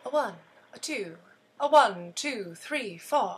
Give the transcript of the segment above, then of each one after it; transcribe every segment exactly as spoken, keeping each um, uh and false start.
A one, a two, a one, two, three, four.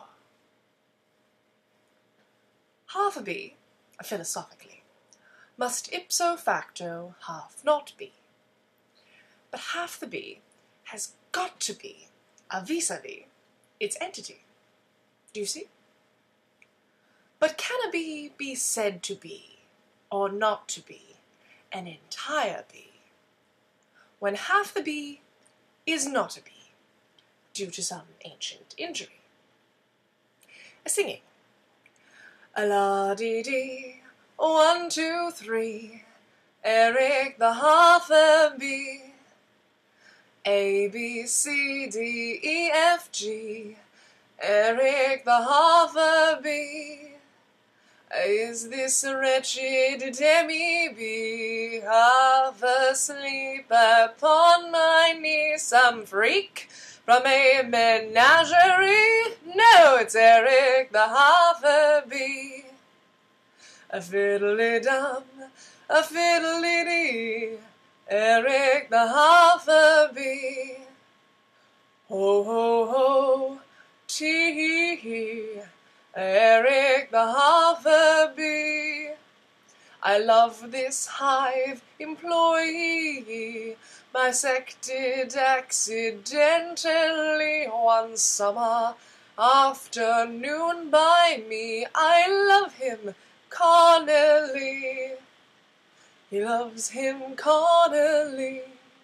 Half a b, philosophically, must ipso facto half not be. But half the b has got to be a vis-a-vis its entity. Do you see? But can a b be said to be, or not to be, an entire b, when half the b is not a b, due to some ancient injury? A singing. A-la-dee-dee, one, two, three, Eric the half a b, A, B, C, D, E, F, G, Eric the half a b. Is this wretched demi-bee half asleep upon my knee? Some freak from a menagerie? No, it's Eric the half a bee. A fiddly-dum, a fiddly-dee, Eric the half a bee. Ho, ho, ho, tee-hee-hee, Eric the half a bee. I love this hive employee, bisected accidentally one summer afternoon by me. I love him carnally. He loves him carnally,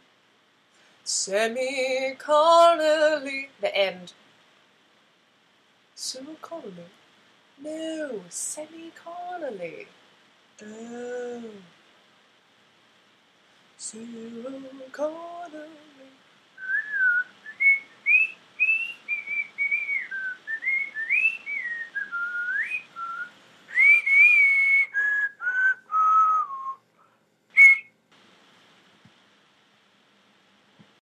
semi-carnally. The end. So carnally. No, semi-carnally. Oh. So carnally.